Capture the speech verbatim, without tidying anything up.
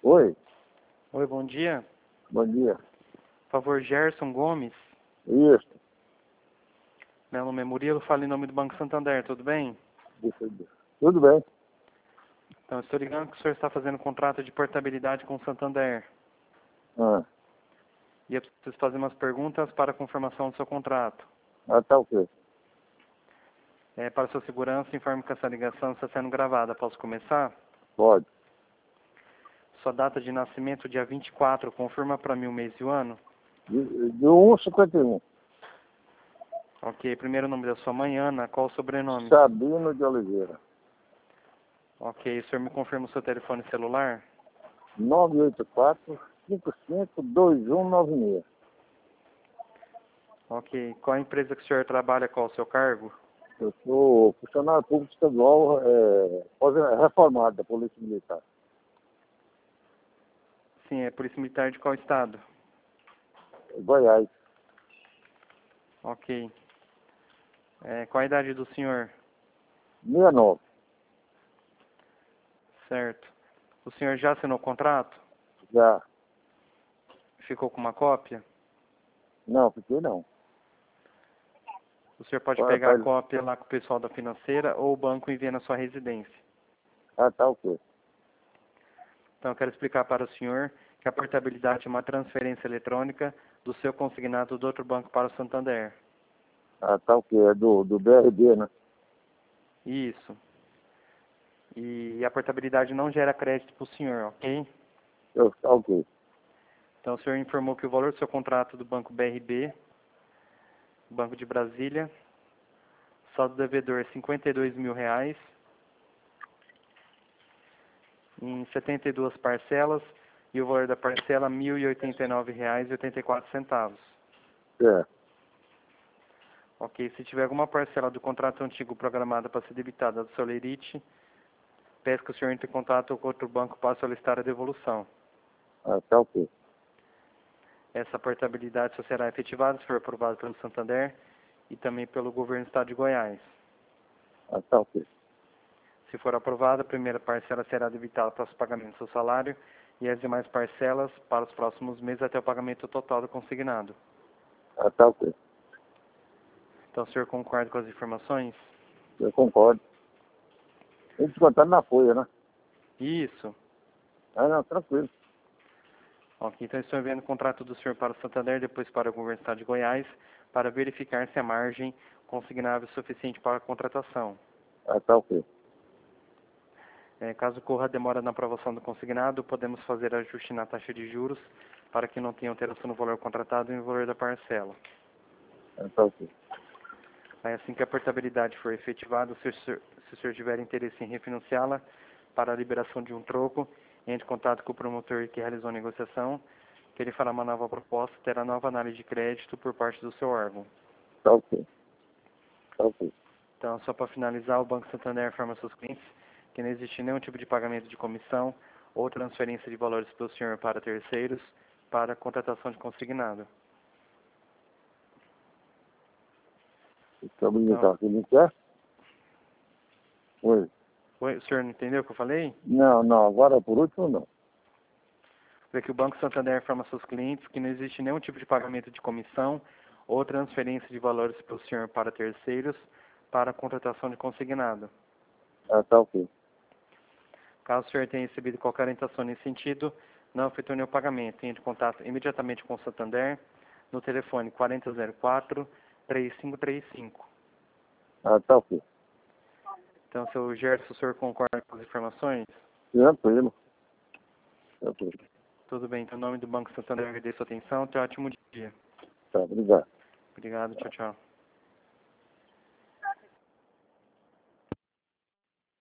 Oi, Oi, bom dia. bom dia. Por favor, Gerson Gomes. Isso, Meu nome é Murilo, falo em nome do Banco Santander, tudo bem? isso, isso. Tudo bem? Então, estou ligando que o senhor está fazendo contrato de portabilidade com o Santander. Ah, E eu preciso fazer umas perguntas para a confirmação do seu contrato. ah tá ok. É, para sua segurança, informe que essa ligação está sendo gravada. Posso começar? Pode. Sua data de nascimento, dia vinte e quatro, confirma para mim o mês e o ano? De, de um cinquenta e um. Ok, primeiro nome da sua mãe, Ana, qual o sobrenome? Sabino de Oliveira. Ok, o senhor me confirma o seu telefone celular? nove oito quatro, cinco cinco, dois um nove seis. Ok, qual a empresa que o senhor trabalha, qual o seu cargo? Eu sou funcionário público estadual é, pós- reformado da Polícia Militar. Sim, é Polícia Militar de qual estado? Goiás. Ok. É, qual a idade do senhor? sessenta e nove. Certo. O senhor já assinou o contrato? Já. Ficou com uma cópia? Não, fiquei não. O senhor pode Pra- pegar a pra- cópia lá com o pessoal da financeira ou o banco envia na sua residência. Ah, tá ok. Então, eu quero explicar para o senhor que a portabilidade é uma transferência eletrônica do seu consignado do outro banco para o Santander. Ah, tá ok. É do, do B R B, né? Isso. E a portabilidade não gera crédito para o senhor, ok? Eu, tá ok. Então, o senhor informou que o valor do seu contrato do banco B R B, Banco de Brasília, saldo devedor é cinquenta e dois mil reais, em setenta e duas parcelas, e o valor da parcela mil e oitenta e nove reais e oitenta e quatro centavos. É. Ok, se tiver alguma parcela do contrato antigo programada para ser debitada do seu lerite, peço que o senhor entre em contato com outro banco para solicitar a devolução. Ah, tá ok. Essa portabilidade só será efetivada se for aprovada pelo Santander e também pelo governo do estado de Goiás. Ah, tá ok. Se for aprovada, a primeira parcela será debitada para o pagamento do seu salário e as demais parcelas para os próximos meses até o pagamento total do consignado. Ah, tá ok. Então, o senhor concorda com as informações? Eu concordo. Tem que descontar na folha, né? Isso. Ah, não, tranquilo. Ok, então estou enviando o contrato do senhor para o Santander, depois para o governo do estado de Goiás, para verificar se a margem consignável é suficiente para a contratação. Ah, tá ok. É, caso ocorra demora na aprovação do consignado, podemos fazer ajuste na taxa de juros para que não tenha alteração no valor contratado e no valor da parcela. Ah, tá ok. Aí, assim que a portabilidade for efetivada, se o senhor, se o senhor tiver interesse em refinanciá-la para a liberação de um troco, entre em contato com o promotor que realizou a negociação, que ele fará uma nova proposta e terá nova análise de crédito por parte do seu órgão. Tá ok. Tá ok. Então, só para finalizar, o Banco Santander informa aos seus clientes que não existe nenhum tipo de pagamento de comissão ou transferência de valores pelo senhor para terceiros para a contratação de consignado. Tá bonito. Então, Você não quer? Oi. oi, o senhor não entendeu o que eu falei? Não, não. Agora por último, não. É que o Banco Santander informa aos seus clientes que não existe nenhum tipo de pagamento de comissão ou transferência de valores pelo senhor para terceiros para a contratação de consignado. Ah, tá ok. Caso o senhor tenha recebido qualquer orientação nesse sentido, não efetue nenhum pagamento. Entre em contato imediatamente com o Santander no telefone quatro zero quatro, três cinco três cinco. Ah, tá ok. Então, seu Gerson, o senhor concorda com as informações? Tranquilo. Tranquilo. Tudo bem. Então, em nome do Banco Santander, agradeço a atenção. Tenha um ótimo dia. Tá, obrigado. Obrigado. Tchau, tchau.